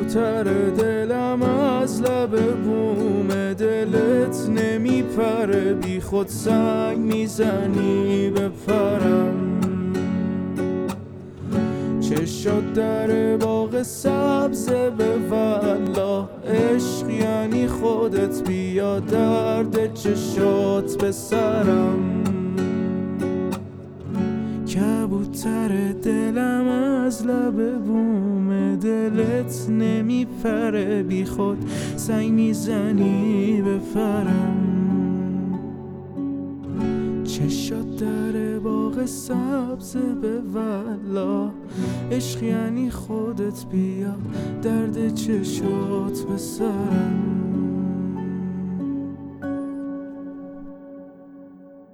کبوتر دلم از لب بوم دلت نمیپره، بی خود سنگ میزنی به پرم. چشات در باغ سبز به والله، عشق یعنی خودت، بیا درد چشات به سرم. کبوتر دلم از لب بوم دلت نمیپره، بی خود سنگ میزنی به پرم. چشات در باغ سبز به والله، عشق یعنی خودت، بیا درد چشات به سرم.